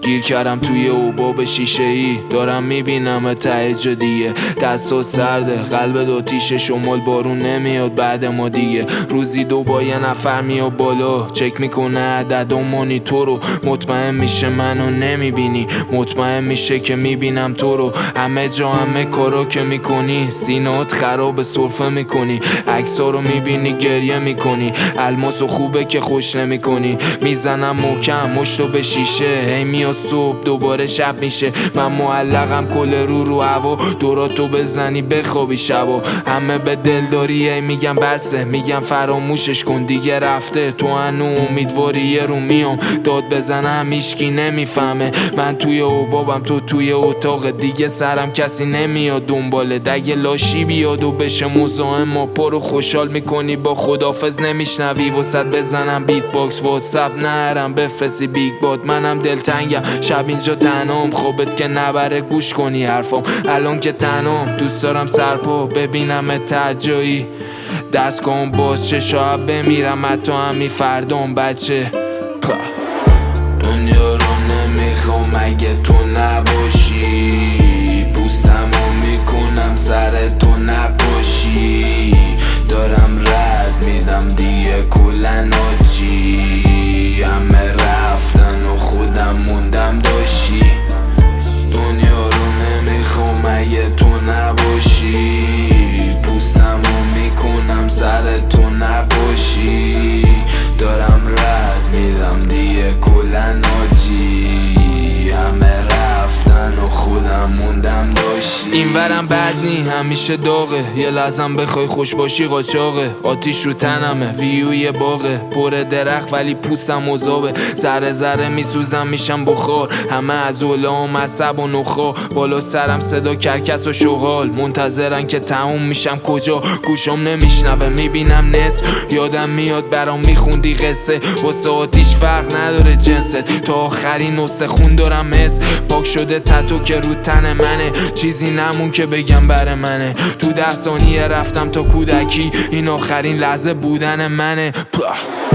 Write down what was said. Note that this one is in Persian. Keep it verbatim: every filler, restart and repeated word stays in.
گیر کردم توی اوباب شیشه ای، دارم میبینم ته جا دیگه. دستا سرده، قلب دو تیشه، شمال بارون نمیاد بعد ما دیگه. روزی دو با یه نفر میاد بالا، چک میکنه عدد و مانیتورو. مطمئن میشه منو نمیبینی، مطمئن میشه که میبینم تو رو. همه جا همه کارا که میکنی، سینات خراب سرفه میکنی. عکسا رو میبینی گریه میکنی، الماسو خوبه که خوش نمیکنی. میزنم محکم مشتو به شیشه، هی میاد صبح دوباره شب میشه. من معلقم کل رو رو هوا، دوراتو بزنی بخوابی شبا. همه به دلداری ای میگم بسه، میگم فراموشش کن دیگه رفته. تو هنو امیدواری یه رو میام داد بزنم هیچکی نمیفهمه. من توی اوبابم تو توی اتاق دیگه، سرم کسی نمیاد دنباله. دگه لاشی بیاد و بشه مزاحم ما، پرو خوشحال میکنی با خدافز نمیشنوی. وسط بزنم بیت باکس واتساپ نرم بفرستی بیگ باد. منم دلتنگم شب اینجا تنهام، خوبت که نبره گوش کنی حرفام. الان که تنهام دوست دارم سرپا ببینم تجایی. دست کن باز چه شاید بمیرم حتی همی فردام بچه. دنیا رو نمیخوام اگه تو نباشی، پوستمو میکنم سر تو نباشی. دارم رد میدم دیگه کلن آجی، همه رفتن و خودم موندم داشی. دنیا رو نمیخوام اگه تو نباشی، پوستمو میکنم سر تو نباشی. دارم رد میدم دیگه کلن آجی، همه رفتن و خودم موندم داشتی. این ورم بد نی همیشه داغه، یه لحظم بخوای خوش باشی قاچاقه. آتیش رو تنمه ویوی باغه، پر درخت ولی پوستم مذابه. ذره ذره میسوزم میشم بخار، همه از علام عصب و نخا. بالا سرم صدا کرکس و شغال، منتظرن که تموم میشم کجا. گوشم نمیشنوه میبینم نصف، یادم میاد برام میخوندی قصه. واسه آتیش فرق نداره جنست، تا آخرین نسخه خون دارم حس. پاک شده تتو که رو تن منه، چیزی نمون که بگم بر منه. تو ده ثانیه رفتم تا کودکی، این آخرین لحظه بودن منه.